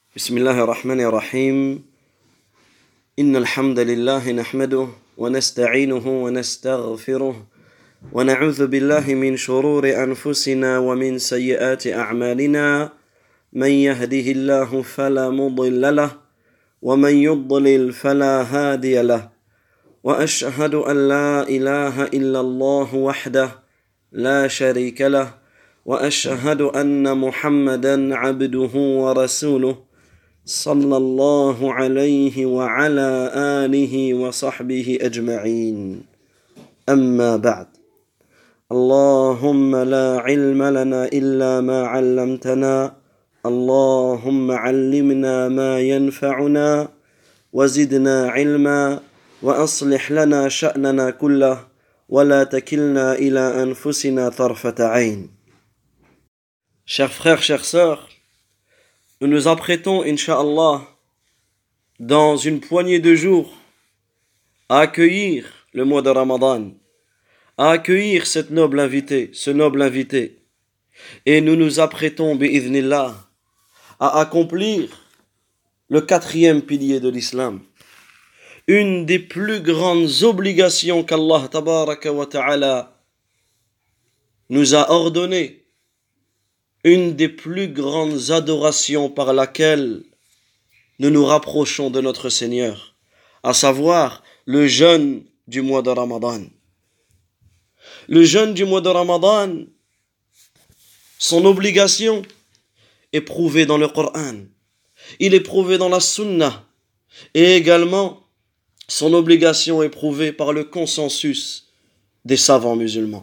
بسم الله الرحمن الرحيم إن الحمد لله نحمده ونستعينه ونستغفره ونعوذ بالله من شرور أنفسنا ومن سيئات أعمالنا من يهده الله فلا مضل له ومن يضلل فلا هادي له وأشهد أن لا إله إلا الله وحده لا شريك له وأشهد أن محمدا عبده ورسوله صلى الله عليه وعلى آله وصحبه أجمعين أما بعد اللهم لا علم لنا إلا ما علمتنا اللهم علمنا ما ينفعنا وزدنا علما وأصلح لنا شأننا كله ولا تكلنا إلى أنفسنا طرفة عين. Chers frères, chères sœurs, nous nous apprêtons, Inch'Allah, dans une poignée de jours, à accueillir le mois de Ramadan, à accueillir cette noble invitée, ce noble invité. Et nous nous apprêtons, bi'idhnillah, à accomplir le 4e pilier de l'islam. Une des plus grandes obligations qu'Allah tabaraka wa ta'ala nous a ordonnées, une des plus grandes adorations par laquelle nous nous rapprochons de notre Seigneur, à savoir le jeûne du mois de Ramadan. Le jeûne du mois de Ramadan, son obligation est prouvée dans le Coran, il est prouvé dans la Sunna, et également son obligation est prouvée par le consensus des savants musulmans.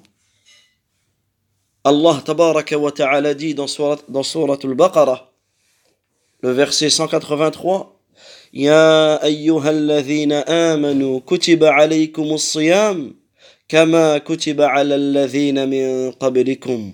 Allah tabaraka wa ta'ala dit dans Surat al-Baqarah, le verset 183, Ya ayyuhalladhina amanu kutiba alaykumus siyam kama kutiba ala alladhina min qablikum.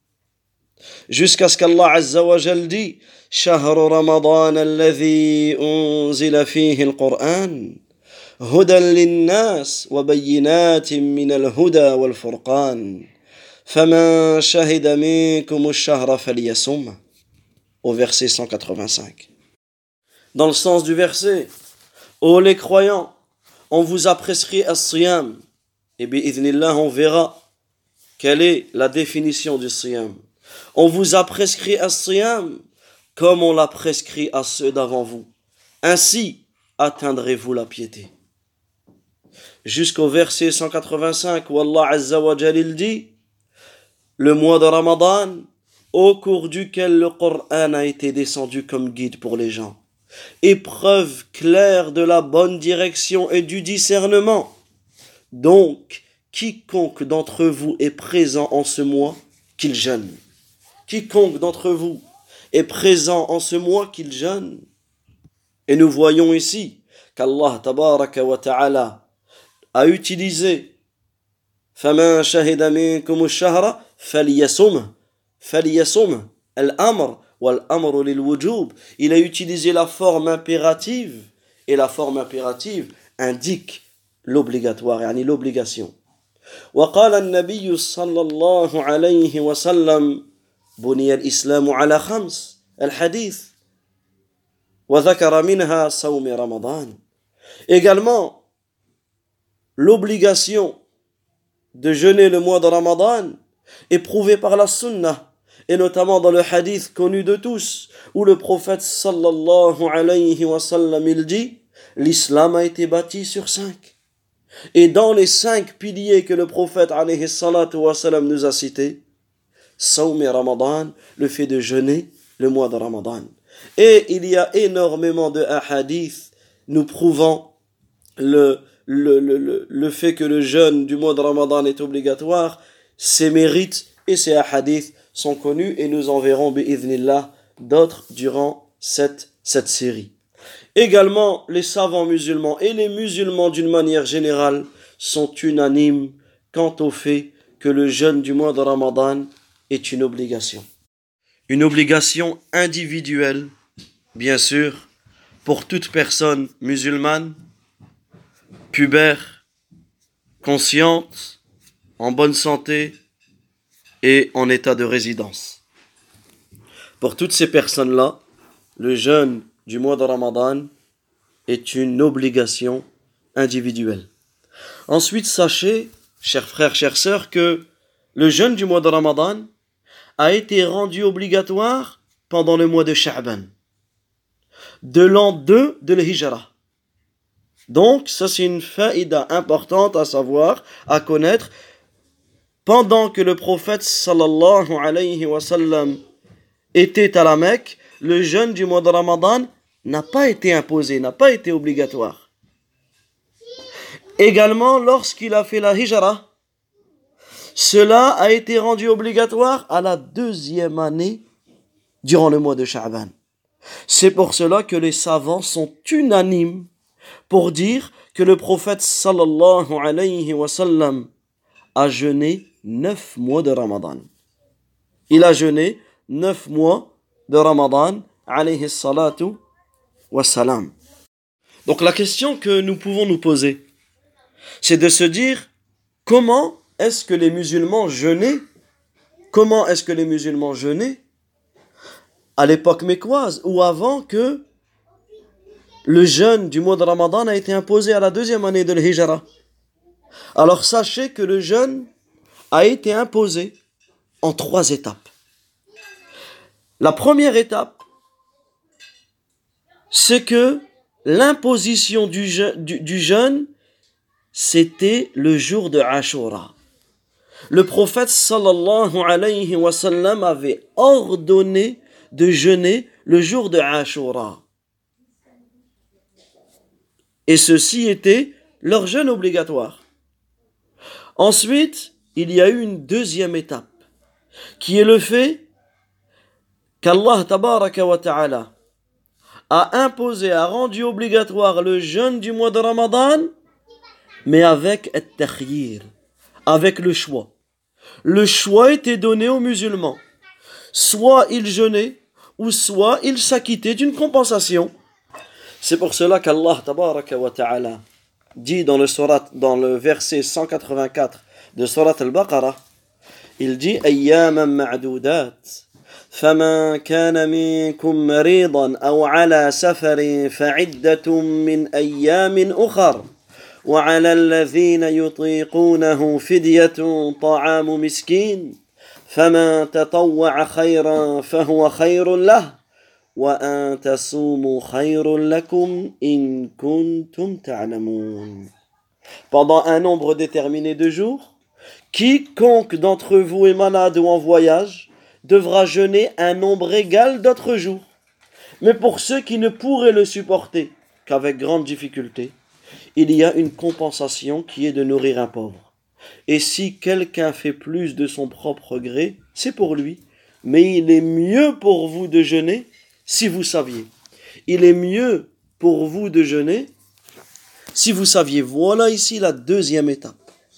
Jusqu'à ce qu'Allah azza wa jal dit Shahru ramadan alladhi unzila fihi al-Qur'an hudan lin-nas wa bayyinatin min al-huda wal-furqan. فَمَنْ شَهِدَ مِنْكُمُ الشَّهْرَ فَلْيَصُمْهُ au verset 185. Dans le sens du verset, ô les croyants, on vous a prescrit as-siyam, et bi'idhnillah on verra quelle est la définition du siyam. On vous a prescrit as-siyam comme on l'a prescrit à ceux d'avant vous. Ainsi atteindrez-vous la piété. Jusqu'au verset 185 où Allah Azza wa Jalil dit le mois de Ramadan, au cours duquel le Coran a été descendu comme guide pour les gens. Épreuve claire de la bonne direction et du discernement. Donc, quiconque d'entre vous est présent en ce mois, qu'il jeûne. Quiconque d'entre vous est présent en ce mois, qu'il jeûne. Et nous voyons ici qu'Allah tabaraka wa ta'ala a utilisé فَمَنْ شَهِدَ مِنْكُمُ الشَّهْرَ فَلْيَصُمْهُ الْأَمْرُ وَالْأَمْرُ لِلْوُجُوبِ. Il a utilisé la forme impérative et la forme impérative indique l'obligatoire, يعني l'obligation. وقال النبي صلى الله عليه وسلم بني الإسلام على 5 الحديث وذكر منها صوم رمضان. Également, l'obligation de jeûner le mois de Ramadan est prouvé par la Sunna, et notamment dans le hadith connu de tous, où le prophète sallallahu alayhi wa sallam il dit l'islam a été bâti sur 5. Et dans les 5 piliers que le prophète alayhi salatu wa sallam nous a cités, Sawm Ramadan, le fait de jeûner le mois de Ramadan. Et il y a énormément de hadiths nous prouvant le fait que le jeûne du mois de Ramadan est obligatoire. Ses mérites et ses hadiths sont connus et nous en verrons bi'idhnillah d'autres durant cette série. Également, les savants musulmans et les musulmans d'une manière générale sont unanimes quant au fait que le jeûne du mois de Ramadan est une obligation. Une obligation individuelle, bien sûr, pour toute personne musulmane, pubère, consciente, en bonne santé et en état de résidence. Pour toutes ces personnes-là, le jeûne du mois de Ramadan est une obligation individuelle. Ensuite, sachez, chers frères, chères sœurs, que le jeûne du mois de Ramadan a été rendu obligatoire pendant le mois de Sha'ban, de l'an 2 de l'Hijra. Donc, ça c'est une faïda importante à savoir, à connaître. Pendant que le prophète sallallahu alayhi wa sallam était à la Mecque, le jeûne du mois de Ramadan n'a pas été imposé, n'a pas été obligatoire. Également, lorsqu'il a fait la Hijra, cela a été rendu obligatoire à la 2e année durant le mois de Sha'ban. C'est pour cela que les savants sont unanimes pour dire que le prophète sallallahu alayhi wa sallam a jeûné 9 mois de Ramadan. Il a jeûné 9 mois de Ramadan, alayhi salatu wa salam. Donc la question que nous pouvons nous poser, c'est de se dire comment est-ce que les musulmans jeûnaient à l'époque mécoise ou avant que le jeûne du mois de Ramadan a été imposé à la 2e année de l'Hijra. Alors sachez que le jeûne a été imposé en 3 étapes. La première étape, c'est que l'imposition du jeûne, c'était le jour de Ashura. Le prophète sallallahu alayhi wa sallam avait ordonné de jeûner le jour de Ashura. Et ceci était leur jeûne obligatoire. Ensuite, il y a eu une 2e étape, qui est le fait qu'Allah tabaraka wa ta'ala a imposé, a rendu obligatoire le jeûne du mois de Ramadan, mais avec at-takhyir, avec le choix. Le choix était donné aux musulmans. Soit ils jeûnaient, ou soit ils s'acquittaient d'une compensation. C'est pour cela qu'Allah tabaraka wa ta'ala dit dans le verset 184 de Surat al-Baqarah, il dit أياما معدودات فمن كان منكم مريضا أو على سفر فعدة من أيام أخر وعلى الذين يطيقونه فدية طعام مسكين فمن تطوع خيرا فهو خير له وأن تصوموا خير لكم إن كنتم تعلمون. Pendant un nombre déterminé de jours, quiconque d'entre vous est malade ou en voyage devra jeûner un nombre égal d'autres jours. Mais pour ceux qui ne pourraient le supporter qu'avec grande difficulté, il y a une compensation qui est de nourrir un pauvre. Et si quelqu'un fait plus de son propre gré, c'est pour lui. Mais il est mieux pour vous de jeûner si vous saviez. Il est mieux pour vous de jeûner si vous saviez. Voilà ici la 2e étape.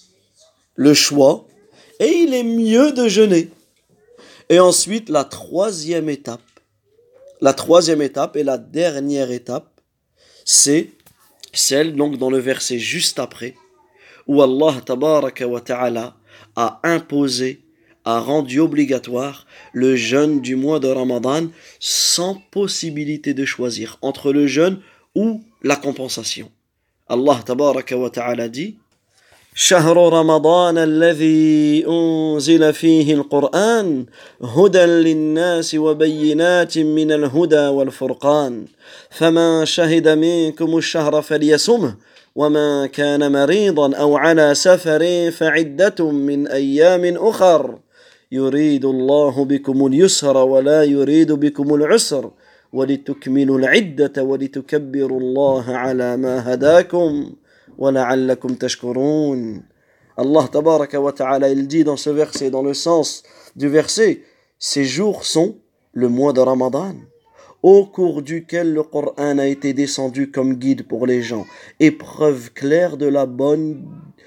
Le choix. Et il est mieux de jeûner. Et ensuite, la 3e étape. La 3e étape et la dernière étape, c'est celle donc dans le verset juste après, où Allah tabaraka wa ta'ala a imposé, a rendu obligatoire le jeûne du mois de Ramadan sans possibilité de choisir entre le jeûne ou la compensation. Allah tabaraka wa ta'ala dit شهر رمضان الذي أنزل فيه القرآن هدى للناس وبينات من الهدى والفرقان فمن شهد منكم الشهر فليصمه وما كان مريضا أو على سفر فعدة من أيام أخر يريد الله بكم اليسر ولا يريد بكم العسر ولتكملوا العدة ولتكبروا الله على ما هداكم وَلَعَلَّكُمْ تَشْكُرُونَ. Allah tabaraka wa ta'ala, il dit dans ce verset, dans le sens du verset, ces jours sont le mois de Ramadan, au cours duquel le Coran a été descendu comme guide pour les gens, et preuve claire de la bonne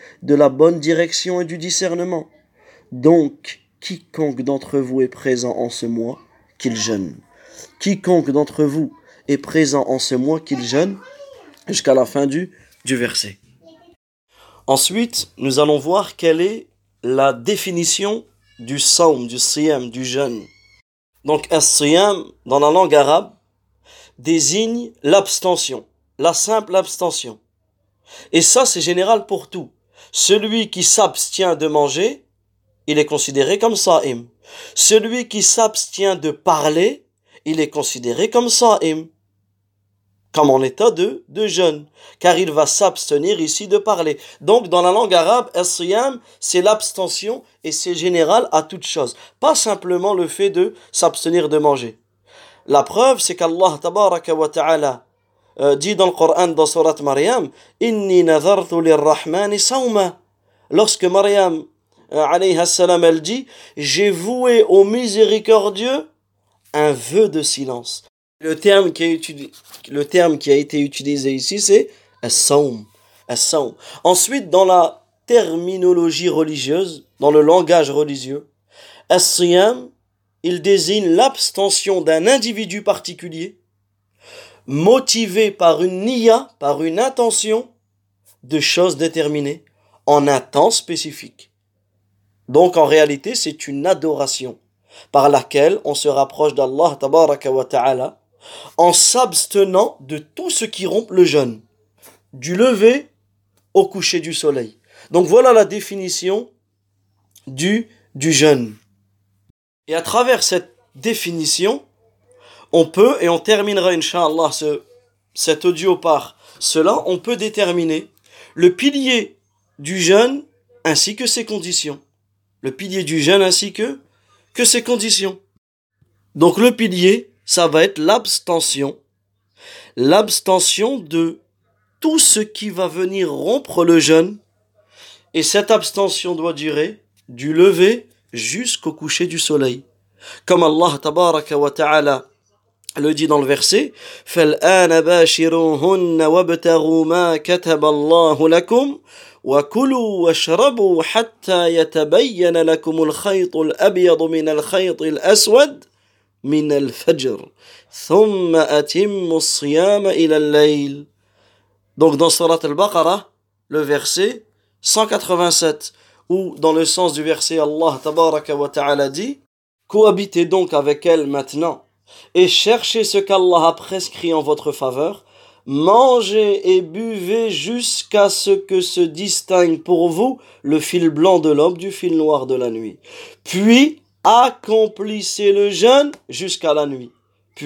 direction et du discernement. Donc, quiconque d'entre vous est présent en ce mois, qu'il jeûne. Quiconque d'entre vous est présent en ce mois, qu'il jeûne, jusqu'à la fin du verset. Ensuite, nous allons voir quelle est la définition du sawm, du siyam, du jeûne. Donc, as-siyam, dans la langue arabe, désigne l'abstention, la simple abstention. Et ça, c'est général pour tout. Celui qui s'abstient de manger, il est considéré comme sa'im. Celui qui s'abstient de parler, il est considéré comme sa'im, comme en état de jeûne, car il va s'abstenir ici de parler. Donc, dans la langue arabe, as-siyam, c'est l'abstention et c'est général à toute chose, pas simplement le fait de s'abstenir de manger. La preuve, c'est qu'Allah tabaraka wa ta'ala dit dans le Coran, dans Surat Maryam, Inni nazartu lirrahmani sawma. Lorsque Maryam, alayha salam, elle dit, j'ai voué au miséricordieux un vœu de silence. Le terme qui a été utilisé ici, c'est as-sawm. As-sawm. Ensuite, dans la terminologie religieuse, dans le langage religieux, as-siyam, il désigne l'abstention d'un individu particulier, motivé par une niya, par une intention de choses déterminées, en un temps spécifique. Donc en réalité, c'est une adoration par laquelle on se rapproche d'Allah tabaraka wa ta'ala en s'abstenant de tout ce qui rompt le jeûne, du lever au coucher du soleil. Donc voilà la définition du jeûne. Et à travers cette définition, on peut, et on terminera incha'Allah cet audio par cela, on peut déterminer le pilier du jeûne ainsi que ses conditions. Le pilier du jeûne ainsi que ses conditions. Donc le pilier, ça va être l'abstention de tout ce qui va venir rompre le jeûne, et cette abstention doit durer du lever jusqu'au coucher du soleil. Comme Allah tabaraka wa ta'ala le dit dans le verset, فَالْآنَ بَاشِرُوهُنَّ وَابْتَغُوا مَا كَتَبَ اللَّهُ لَكُمْ وَكُلُوا وَاشْرَبُوا حَتَّى يَتَبَيَّنَ لَكُمُ الْخَيْطُ الْأَبْيَضُ مِنَ الْخَيْطِ الْأَسْوَدِ مِنَ الْفَجْرِ ثُمَّ أَتِمُّوا الصِّيَامَ إِلَى اللَّيْلِ. Donc dans Surat al-Baqarah, le verset 187, où dans le sens du verset Allah tabaraka wa ta'ala dit, cohabitez donc avec elle maintenant et cherchez ce qu'Allah a prescrit en votre faveur, mangez et buvez jusqu'à ce que se distingue pour vous le fil blanc de l'aube du fil noir de la nuit. Puis accomplissez le jeûne jusqu'à la nuit.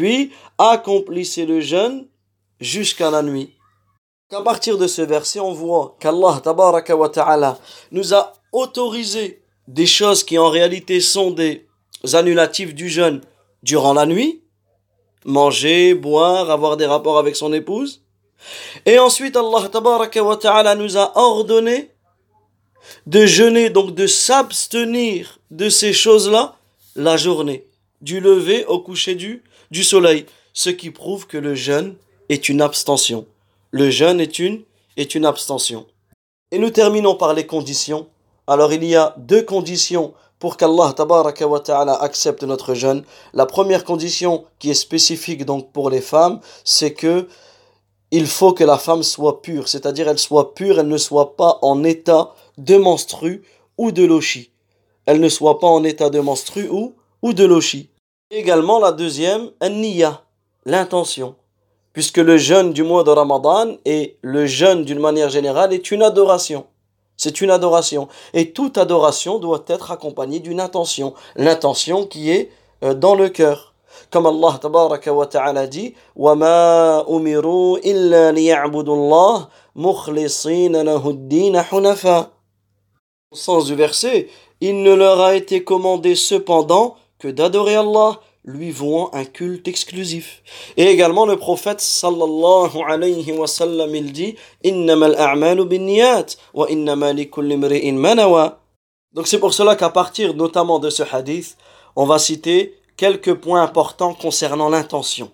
À partir de ce verset, on voit qu'Allah tabaraka wa ta'ala nous a autorisé des choses qui en réalité sont des annulatifs du jeûne durant la nuit, manger, boire, avoir des rapports avec son épouse. Et ensuite, Allah tabaraka wa ta'ala nous a ordonné de jeûner, donc de s'abstenir de ces choses-là la journée, du lever au coucher du soleil, ce qui prouve que le jeûne est une abstention. Le jeûne est une abstention. Et nous terminons par les conditions. Alors il y a 2 conditions pour qu'Allah tabaraka wa ta'ala accepte notre jeûne. La première condition qui est spécifique donc pour les femmes, c'est que il faut que la femme soit pure, c'est-à-dire elle soit pure, elle ne soit pas en état de menstru ou de lochi. Elle ne soit pas en état de menstru ou de lochi. Également la deuxième, an-niyya, l'intention. Puisque le jeûne du mois de Ramadan et le jeûne d'une manière générale est une adoration. C'est une adoration. Et toute adoration doit être accompagnée d'une intention. L'intention qui est dans le cœur. Comme Allah tabaraka wa ta'ala dit, وَمَا أُمِرُوا إِلَّا لِيَعْبُدُوا اللَّهَ مُخْلِصِينَ لَهُ الدِّينَ حُنَفًا. Au sens du verset, il ne leur a été commandé cependant que d'adorer Allah, lui vouant un culte exclusif. Et également le prophète sallallahu alayhi wa sallam, il dit innamal a'malu binniyat wa innama likulli imri'in ma nawa. Donc c'est pour cela qu'à partir notamment de ce hadith, on va citer quelques points importants concernant l'intention.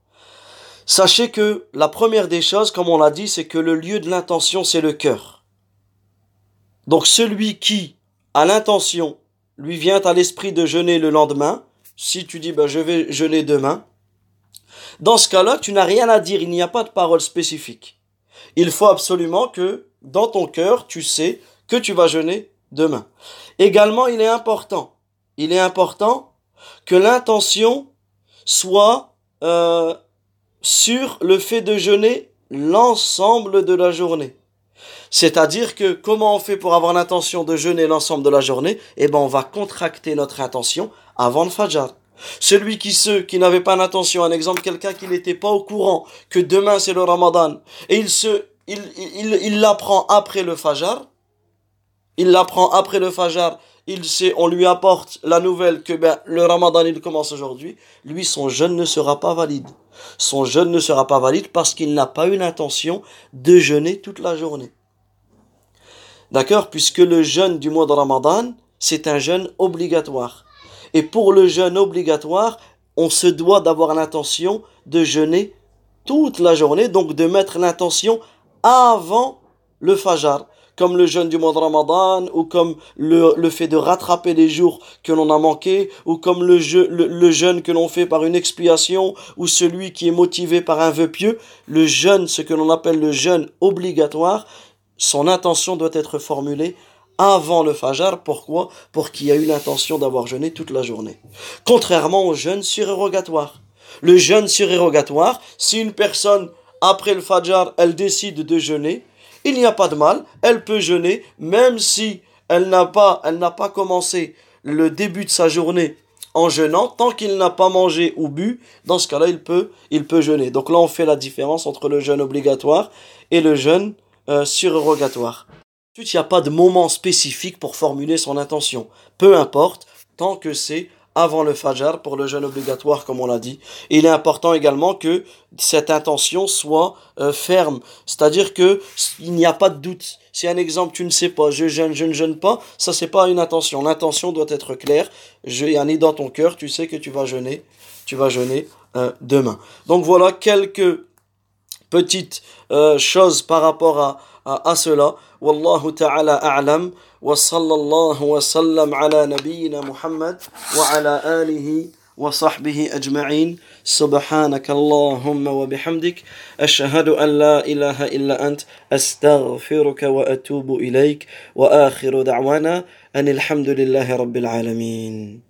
Sachez que la première des choses, comme on l'a dit, c'est que le lieu de l'intention, c'est le cœur. Donc celui qui a l'intention, lui vient à l'esprit de jeûner le lendemain. Si tu dis, je vais jeûner demain, dans ce cas-là, tu n'as rien à dire, il n'y a pas de parole spécifique. Il faut absolument que, dans ton cœur, tu sais que tu vas jeûner demain. Également, il est important que l'intention soit sur le fait de jeûner l'ensemble de la journée. C'est-à-dire que comment on fait pour avoir l'intention de jeûner l'ensemble de la journée? Eh ben, on va contracter notre intention avant le Fajr. Celui qui n'avait pas l'intention, un exemple, quelqu'un qui n'était pas au courant que demain c'est le Ramadan, et il l'apprend après le Fajr, on lui apporte la nouvelle que le Ramadan il commence aujourd'hui, lui son jeûne ne sera pas valide. Son jeûne ne sera pas valide parce qu'il n'a pas eu l'intention de jeûner toute la journée. D'accord? Puisque le jeûne du mois de Ramadan, c'est un jeûne obligatoire. Et pour le jeûne obligatoire, on se doit d'avoir l'intention de jeûner toute la journée, donc de mettre l'intention avant le Fajr, comme le jeûne du mois de Ramadan, ou comme le fait de rattraper les jours que l'on a manqués, ou comme le jeûne que l'on fait par une expiation, ou celui qui est motivé par un vœu pieux. Le jeûne, ce que l'on appelle le jeûne obligatoire, son intention doit être formulée avant le Fajr. Pourquoi? Pour qu'il y ait eu l'intention d'avoir jeûné toute la journée. Contrairement au jeûne surérogatoire. Le jeûne surérogatoire, si une personne, après le Fajr, elle décide de jeûner, il n'y a pas de mal, elle peut jeûner, même si elle n'a pas commencé le début de sa journée en jeûnant, tant qu'il n'a pas mangé ou bu, dans ce cas-là, il peut jeûner. Donc là, on fait la différence entre le jeûne obligatoire et le jeûne surérogatoire. Ensuite, il n'y a pas de moment spécifique pour formuler son intention. Peu importe, tant que c'est avant le Fajr pour le jeûne obligatoire, comme on l'a dit. Et il est important également que cette intention soit ferme. C'est-à-dire que il n'y a pas de doute. Si un exemple, tu ne sais pas, je ne jeûne pas, ça c'est pas une intention. L'intention doit être claire. Yani dans ton cœur, tu sais que tu vas jeûner demain. Donc voilà quelques petites choses par rapport à cela. Wallahu ta'ala a'lam. Wa sallallahu wa sallam ala nabiyyina Muhammad wa ala alihi wa sahbihi ajma'in. Subhanaka Allahumma wa bihamdik. Ashhadu an la ilaha illa ant. Astaghfiruka wa atubu ilayk. Wa akhiru da'wana. Anil hamdulillahi rabbil alamin.